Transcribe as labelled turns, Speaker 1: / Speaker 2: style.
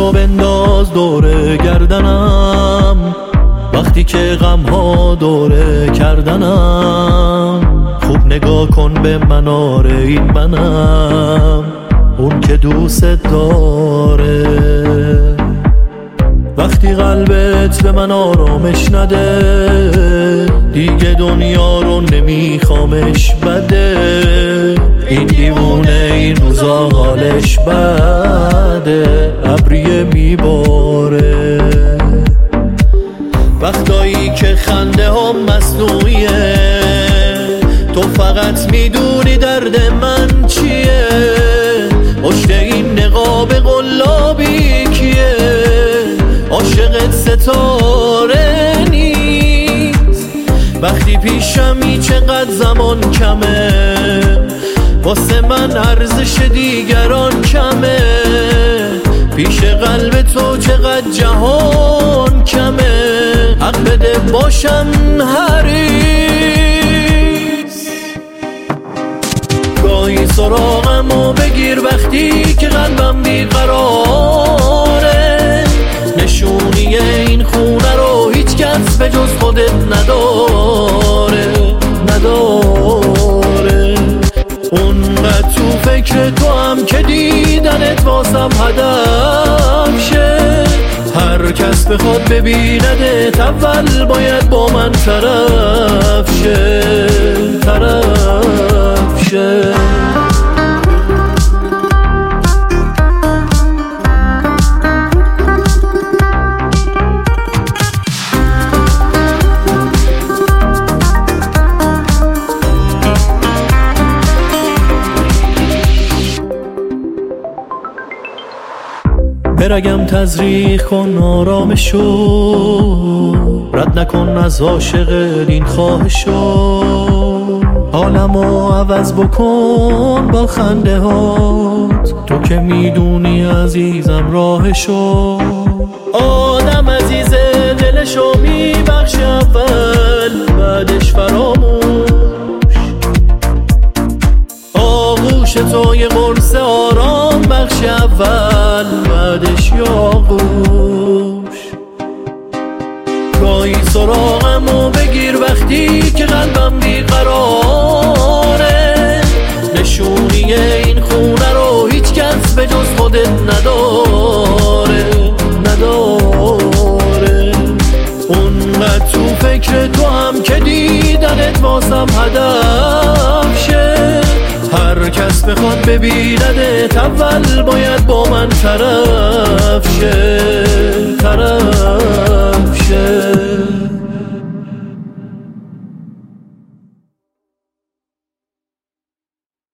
Speaker 1: رو بنداز دوره گردنم، وقتی که غمها دوره کردنم. خوب نگاه کن به من، آره این منم، اون که دوست داره. وقتی قلبت به من آرامش نده، دیگه دنیا رو نمیخوامش بده. این دیوونه این روزا حالش بده، ابریه میباره. وقتایی که خنده هم مصنوعیه، تو فقط میدونی درد من چیه. پشت این نقاب قلابی کیه؟ عاشقت ستاره نیست. وقتی پیشمی چقدر زمان کمه، واسه من ارزش دیگران کمه. پیش قلب تو چقدر جهان کمه، حق بده باشم حریص. گاهی سراغمو بگیر وقتی که قلبم بیقراره. نشونی این خونه رو هیچ کس به جز خودت نداره. اونقدر تو فکر تو هم که دیدنت واسم هدف شه. هر کس بخواد ببیندت اول باید با من طرف شه. برگم تزریق کن آرامشو، رد نکن از عاشق این خواهشو. حالمو عوض بکن با خنده هات، تو که میدونی عزیزم راهشو. آدم عزیزه دلشو میبخش اول، بعدش فراموش. آغوش تو یه قرص آرام بخش اول، بعدش یاغوش. گاهی سراغمو بگیر وقتی که قلبم بیقراره. نشونی این خونه رو هیچ کس به جز خودت نداره. اونقدر تو فکر تو هم که دیدنت واسم هدف شه. هر کس بخواد ببیندت اول باید با من طرف شه.